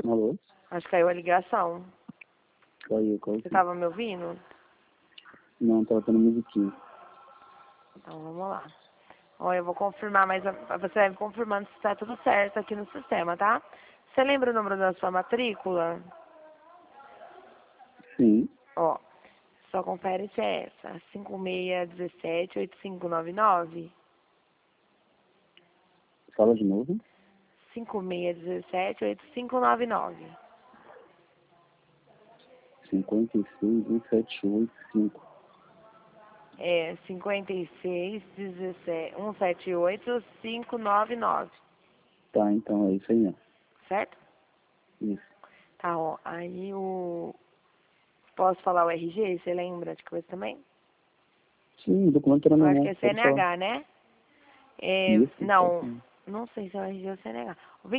Alô? Acho que caiu a ligação. Caiu. Você tava me ouvindo? Não, tava tendo musiquinha. Então, vamos lá. Ó, eu vou confirmar, mas você vai me confirmando se tá tudo certo aqui no sistema, tá? Você lembra o número da sua matrícula? Sim. Ó, só confere se é essa. 5617-8599. Fala de novo. 5617-8599. 56178 É 5617-178-599. Tá, então é isso aí mesmo. Certo? Isso. Tá, ó. Aí o... Posso falar o RG? Você lembra de coisa também? Sim, o documento era Eu na acho mão, que é pode falar. CNH, né? É, Isso, pode não, falar. não sei se é o RG ou CNH.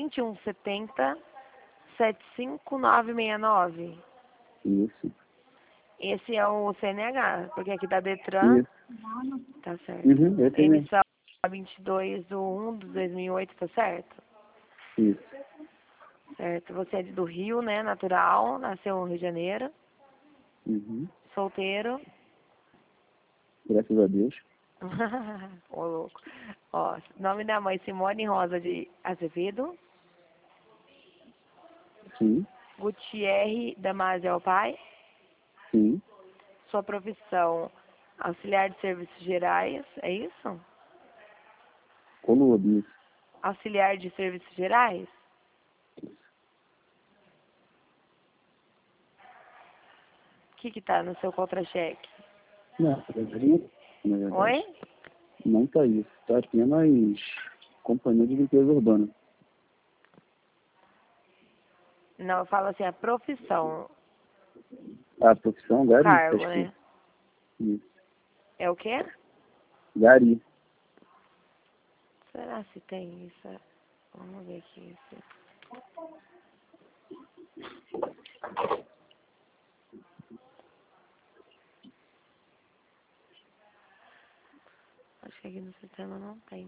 2170-75969. Isso. Esse é o CNH, porque aqui da Detran, Isso. tá certo. Uhum, esse aí mesmo. Emissão 22/1/2008, tá certo? Isso. Certo. Você é do Rio, né? Natural, nasceu no Rio de Janeiro, Uhum. solteiro. Graças a Deus. Ô, louco. Ó, nome da mãe, Simone Rosa de Azevedo. Sim. Gutierre Damasio é o pai. Sim. Sua profissão, auxiliar de serviços gerais, é isso? Coluna, isso. Auxiliar de serviços gerais? O que tá no seu contra-cheque? Não, na verdade. Oi? Não tá isso. Tá apenas companhia de limpeza urbana. Não, eu falo assim, a profissão, A profissão, o gari, cargo, acho que. né? Isso. É o quê? Gari. Será se tem isso? Vamos ver aqui. Acho que aqui no sistema não tem.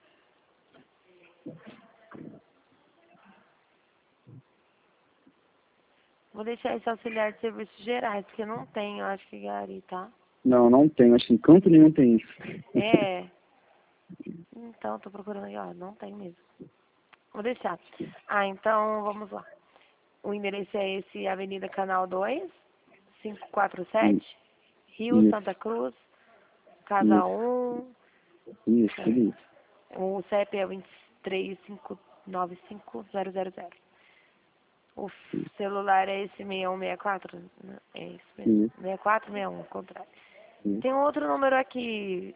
Vou deixar esse auxiliar de serviços gerais, porque não tem, eu acho que Gari, tá? Não tem. Acho que em canto nenhum tem isso. É. Então, tô procurando aqui, ó, não tem mesmo. Vou deixar. Ah, então, vamos lá. O endereço é esse, Avenida Canal 2, 547, Rio, Isso. Santa Cruz, Casa Isso. 1, Isso, tudo isso. o CEP é 2359500. O celular é esse 6164? É isso mesmo. Isso. 6461, ao contrário. Isso. Tem outro número aqui,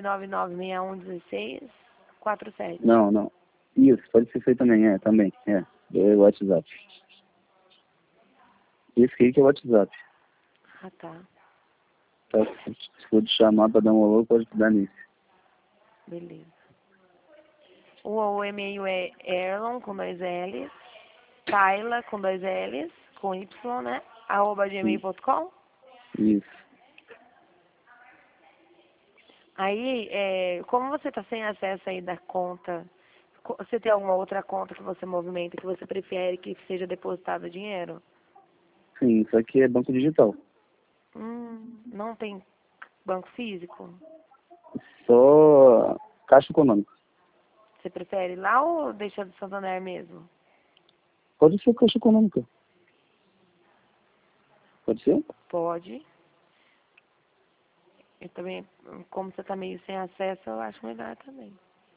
999611647. Não. Isso, pode ser feito também, também. É o WhatsApp. Esse aí que é o WhatsApp. Ah, tá. Tá? Se for te chamar pra dar um alô, pode dar nisso. Beleza. O e-mail é Erlon, com 2 L's, Tayla, com 2 L's, com Y, né? @gmail.com. Isso. Aí, como você tá sem acesso aí da conta, você tem alguma outra conta que você movimenta, que você prefere que seja depositado dinheiro? Sim, isso aqui é banco digital. Não tem banco físico? Só Caixa Econômica. Você prefere lá ou deixa do Santander mesmo? Pode ser Caixa Econômica. Pode ser? Pode. Eu também, como você tá meio sem acesso, eu acho melhor também.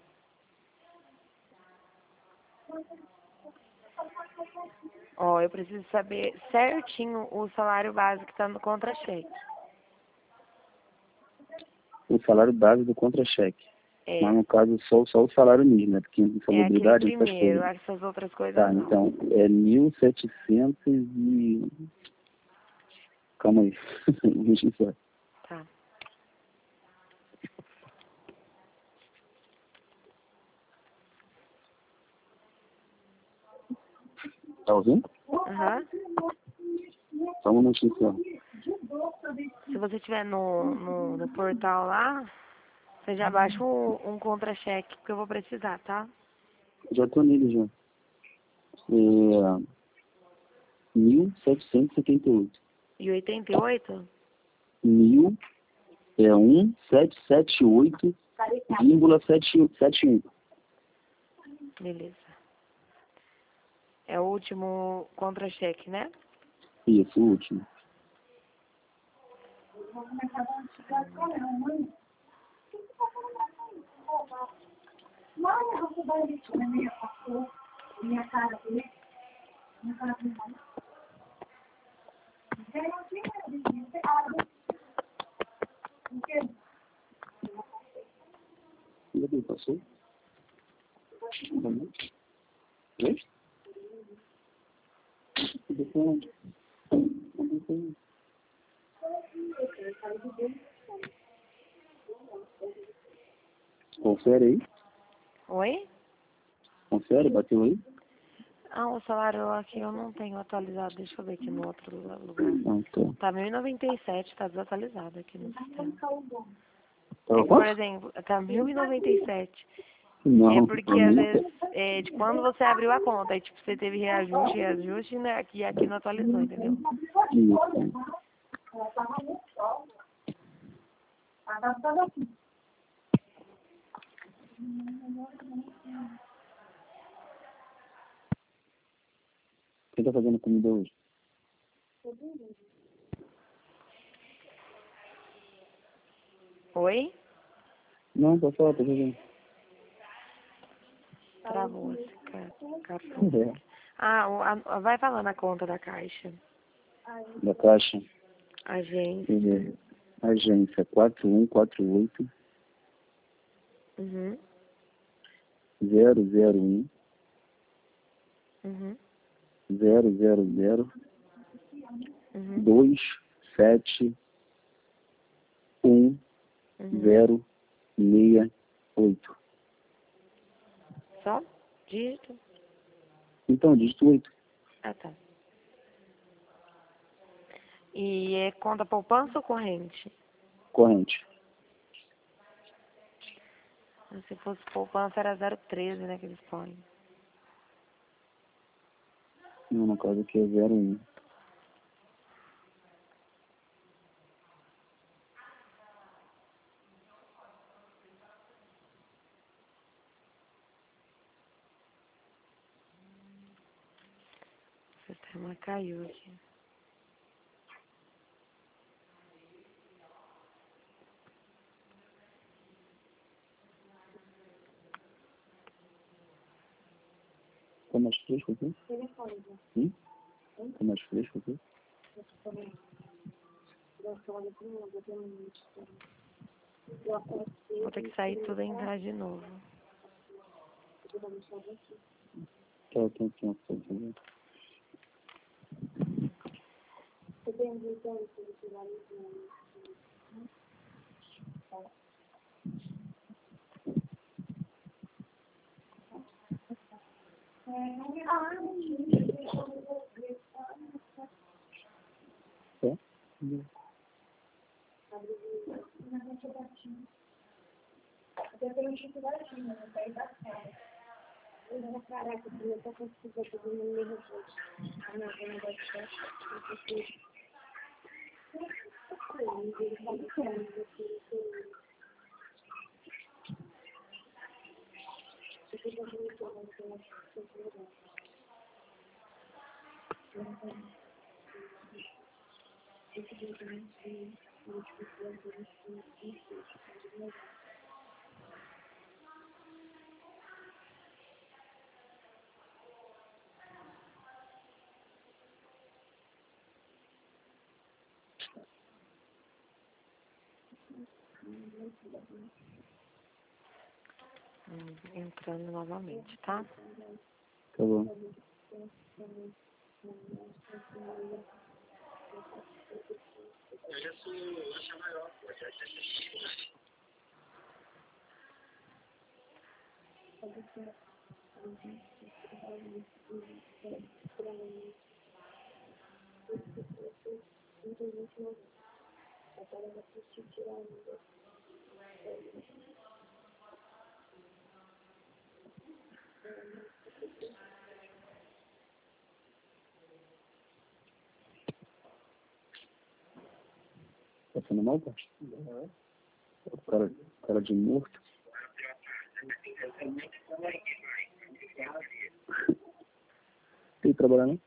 Ó, eu preciso saber certinho o salário básico que tá no contra-cheque. O salário base do contra-cheque. Mas no caso, só o salário mínimo, né? Porque É aquele insalubridade, essas primeiro, coisas. essas outras coisas Tá, não. então, é 1.700 e... Calma aí. Deixa eu só. Tá. Tá ouvindo? Aham. Só um minutinho só. Se você estiver no portal lá, você já baixa um contra-cheque que eu vou precisar, tá? Já tô nele já. 1.778. E 88? 1.778,771. Beleza. É o último contra-cheque, né? Isso, o último. E aí, passou? Oi? Confere aí. Oi? Confere, bateu aí. Ah, o salário aqui eu não tenho atualizado. Deixa eu ver aqui no outro lugar. Não, tá. Tá 1.097, tá desatualizado aqui no sistema. Tá É que, por quanto? exemplo, tá 1.097. Não, É porque, às vezes, de quando você abriu a conta, aí, tipo, você teve reajuste, né? Aqui não atualizou, entendeu? Isso. Quem tá fazendo comida hoje? Oi? Não, pode falar, tô fazendo. Travou esse cartão. É. Vai falando a conta da Caixa. Da Caixa. Agência. Agência 4148 Uhum. 001 Uhum. 000 Uhum. 271068. Só? Dígito? Então, dígito 8. Ah, tá. E é conta poupança ou corrente? Corrente. Se fosse poupança era 013, né, que eles põem. Não, no caso aqui é 01. O sistema caiu aqui. Tá mais fresco aqui? Tá mais fresco aqui? Vou ter que sair tudo e entrar de novo. Tá, tem aqui uma coisa também. Tá? Entrando novamente, tá? Tá bom. Passando mal, tá? Cara de morto. Tem que trabalhar, não?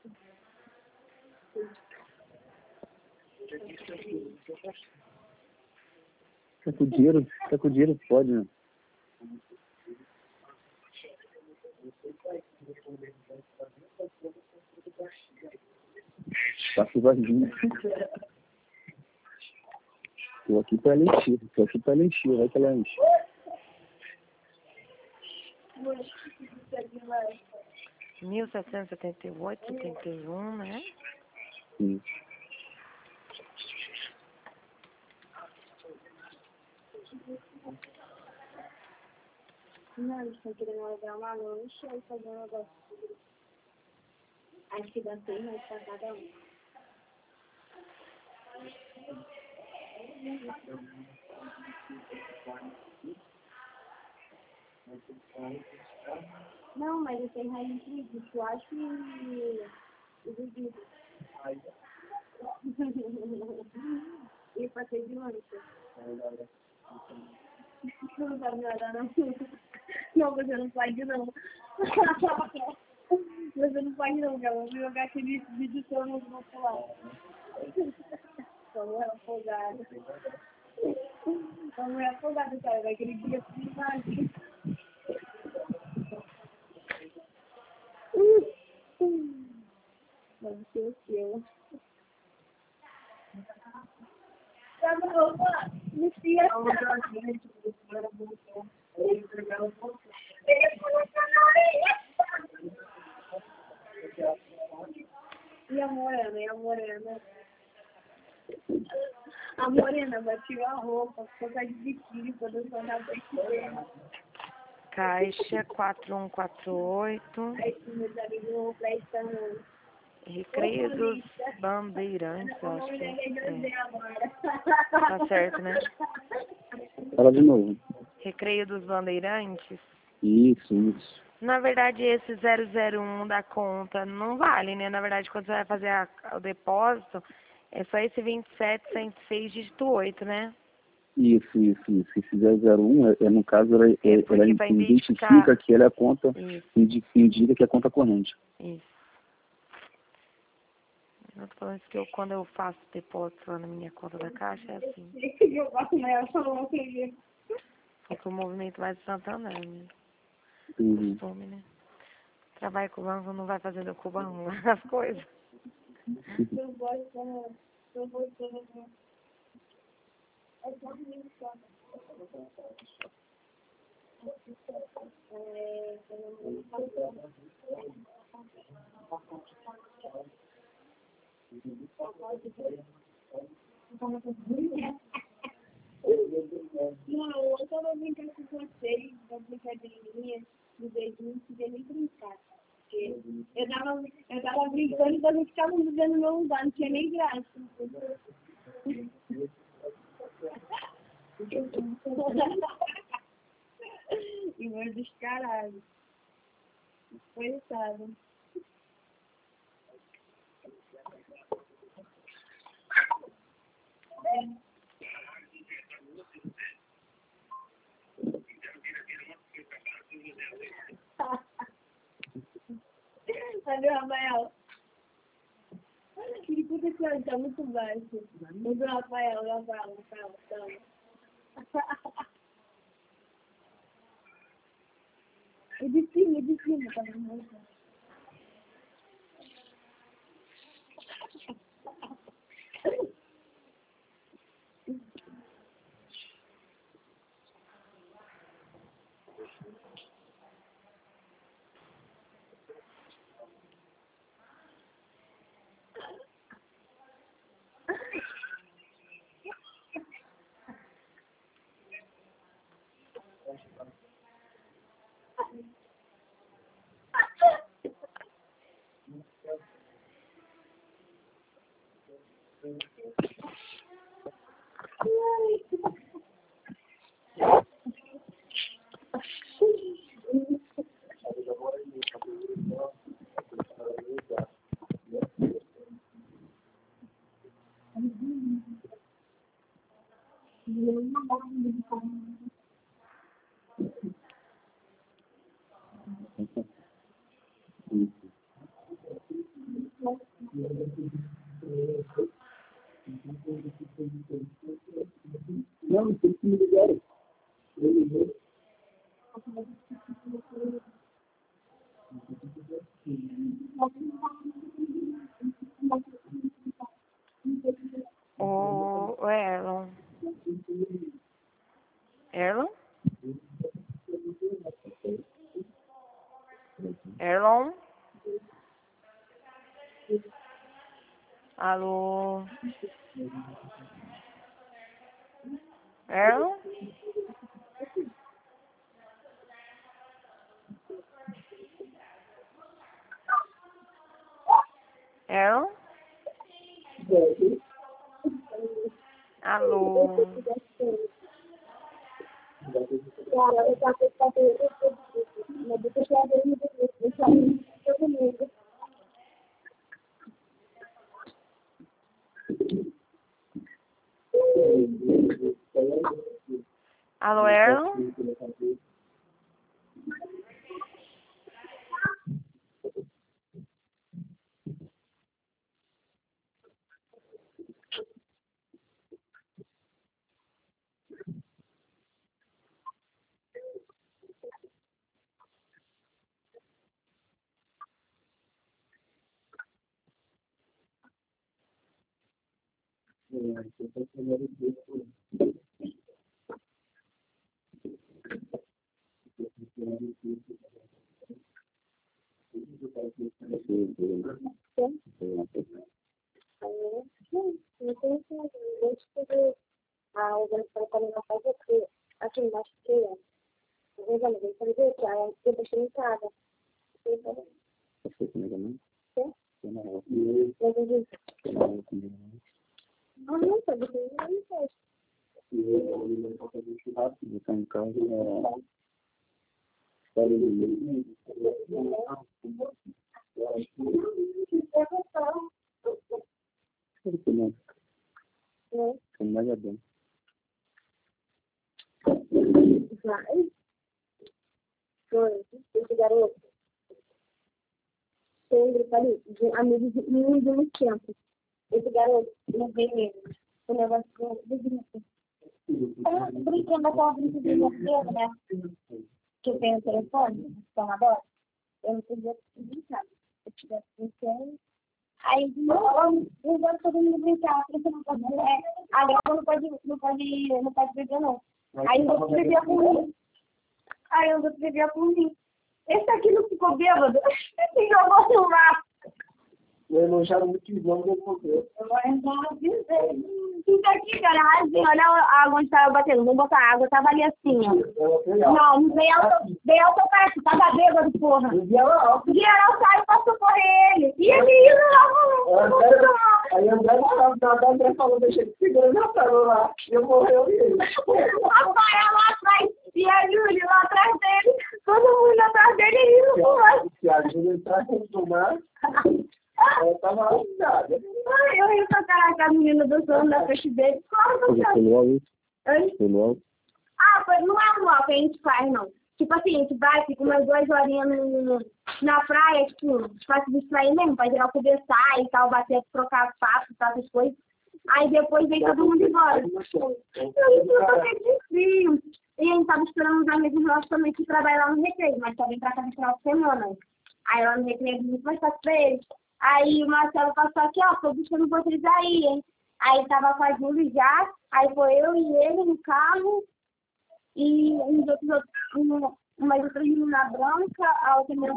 Tá com dinheiro? Tá com dinheiro? Pode, né? Faço vazio. Tô aqui pra ela encher. Vai que ela enche. Mil 1778, 71, né? Sim. Não, eles estão querendo alugar uma lancha e fazer um negócio. Acho que dá 100 reais pra cada um. Não, mas é 100 reais inclusive. Eu acho que... Eu duvido. E passei de lancha. Não vai me olhar, não. Não, você não pode, não. Você não pode, não, cara. Eu vou jogar aquele vídeo seu no grupo lá. Vamos afogada. Vamos afogada, cara. Vai aquele dia de imagem. Vamos ser o seu. Tá bom, me fia. E a morena, A morena vai tirar a roupa, colocar de biquíni quando eu sou na frente dela. Caixa 4148. Aí se meus amigos vão pra isso também. Recreio dos Bandeirantes, eu acho que é. Tá certo, né? Fala de novo. Recreio dos Bandeirantes. Isso. Na verdade, esse 001 da conta não vale, né? Na verdade, quando você vai fazer o depósito, é só esse 27.106 dígito 8, né? Isso. Esse 001, no caso, ela identifica que ela é a conta, indica que é a conta corrente. Isso. Eu tô falando isso que quando eu faço depósito lá na minha conta da Caixa, é assim. Só que o movimento vai de Santander, né? Costume, né? Trabalho com o banco, não vai fazendo com o banco as coisas. Não, eu tava brincando com vocês, da brincadeirinha, do beijinho, não podia nem brincar. Porque eu tava brincando e vocês ficavam vivendo no meu lugar, não tinha nem graça. E foi descarado. Coitado. Valeu, Rafael. Que puta que tá muito baixo. O Rafael. E de cima, tá vendo? Erlon? Alô? Erlon? Erlon? Alô? Alô, Erlon? Esse garoto tem um grupo ali de amigos de muito tempo. Esse garoto não vem mesmo. O negócio do grupo. Brincando aquela brincadeira, né? Que eu tenho o telefone, então agora, eu não podia brincar. Se eu tivesse brincando. Aí, eu gosto de todo mundo brincar, porque não pode. Agora não pode beber, não. Aí eu vou beber comigo. Aí eu vou beber comigo. Esse aqui não ficou bêbado. Esse jogou no mar. Eu elogiaram muito o João do Cordeiro. Isso aqui, cara, assim, olha a água onde tava batendo. Vamos botar água, tava ali assim, ó. Não veio automático, tava bêbado, porra. O Guilherme saiu pra socorrer ele. E ele indo lá. Aí André falou, deixa ele segurando na tela lá. E eu morreu e ele. Rafael lá atrás. E a Júlia lá atrás dele. Todo mundo atrás dele e indo pro mar. Se a Júlia entrar no mar, ela tava avisada. Eu rio pra caraca, a menina dançando na frente dele. Claro que eu foi, não é anual que a gente faz, não. Tipo assim, a gente vai, fica umas 2 horinhas na praia, tipo, pra se distrair mesmo, pra geral conversar e tal, bater, trocar papo e tal, essas coisas. Aí depois vem todo mundo embora. De frio. E a gente tava esperando os amigos nossos também que trabalham lá no Recreio, mas também pra cá no final de semana. Aí lá no Recreio é muito mais fácil pra eles. Aí o Marcelo passou aqui, ó, tô buscando vocês aí, hein. Aí tava com a Júlia já, aí foi eu e ele no carro, e uns outros, umas outras meninas branca, a outra menina